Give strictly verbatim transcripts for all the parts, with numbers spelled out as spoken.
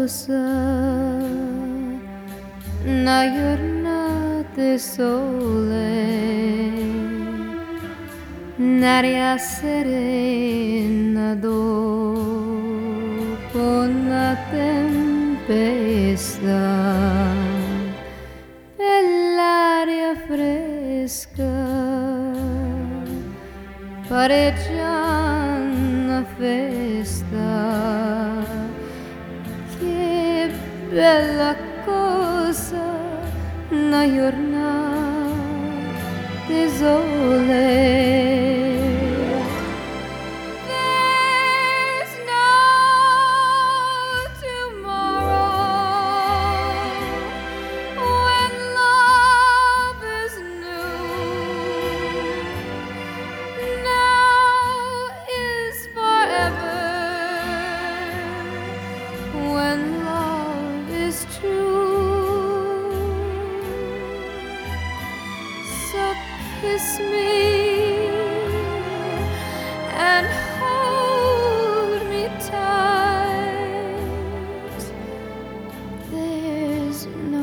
cosa, una giornata sole, un'aria serena dopo una tempesta, bell'aria fresca, pareggia una festa. Che bella cosa, una giornata di sole. There's no tomorrow when love is new. Now is forever when love is true. So kiss me and hold me tight. There's no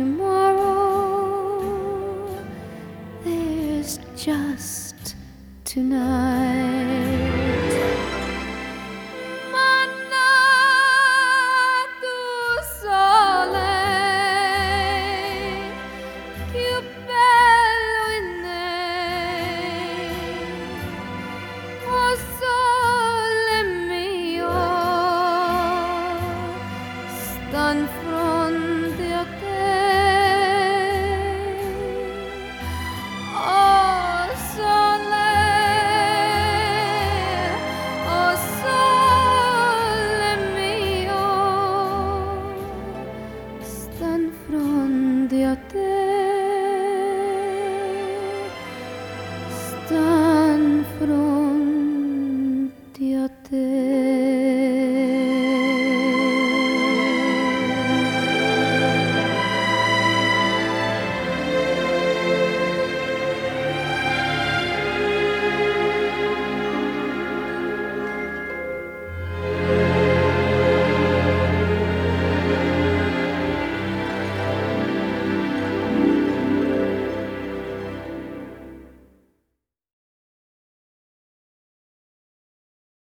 tomorrow, there's just tonight. Mannato sole, più bello in me. Oh sole mio, sto in fronte a te. Oh sole, oh sole mio, sto in fronte a te, sto in fronte a te.